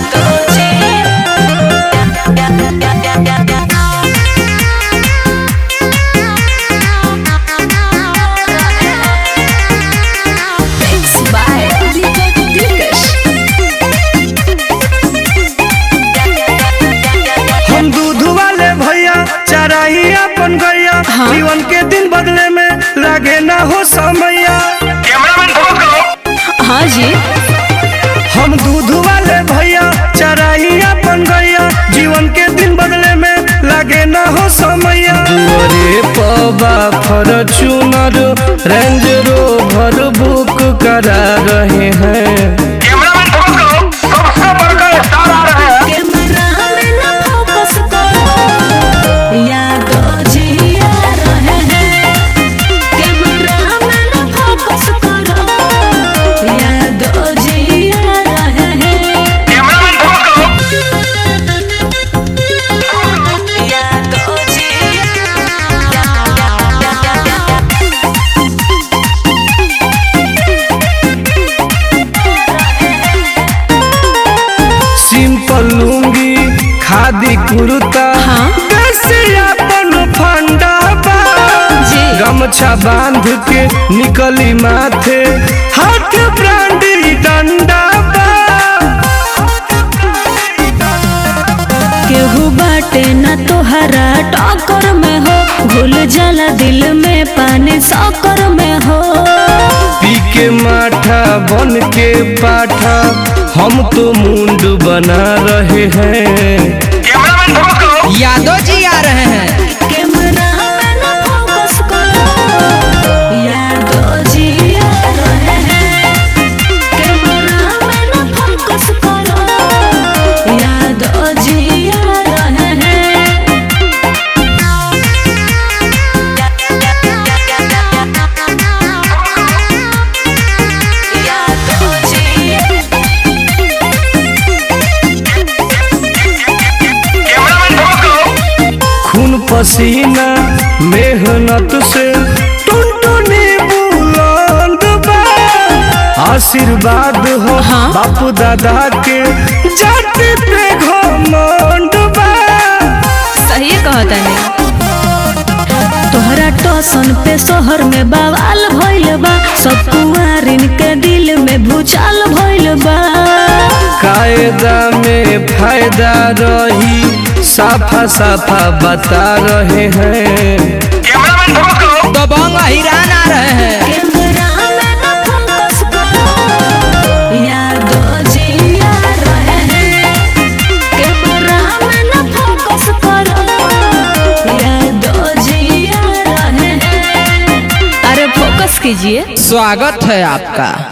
अपन गैया जीवन के दिन बदले में लागे ना हो समैया। हाँ जी हम दूध वाले भैया चराही अपन गैया जीवन के दिन बदले में लागे ना हो समैया। दुआरे पबा फॉर्च्यूनर रेंज रोवर बुक करा रहे हैं। लुंगी खादी कुर्ता अपन फंडा गमछा बांध के निकली माथे हाथ ब्रांडी डंडा केहू बाटे न तोहरा टक्कर में हो घुल जाला दिल में पानी सकर में हो। पी के माठा बन के पाठा हम तो मुंड बना रहे हैं। यादव जी आ रहे हैं। कैमरा में न फोकस करो यादव जी आ रहे हैं। कैमरा में न फोकस करो यादव जी आ रहे हैं। खून पसीना मेहनत से टुनटुनी बुलंद बा। आशीर्वाद हो बापू दादा के जाति पे घमंड बा। सही कहता है तोहरा टोसन पे शहर में बवाल भइल बा। सब कुआरिन के दिल में भूचाल भइल बा। कायदा में फायदा रही साफा साफा बता रहे हैं। दबंग हिरान आ रहे हैं। कैमरा में न फोकस करो यादव जी आ रहे हैं। कैमरा में न फोकस करो यादव जी आ रहे हैं। अरे फोकस कीजिए। स्वागत है आपका।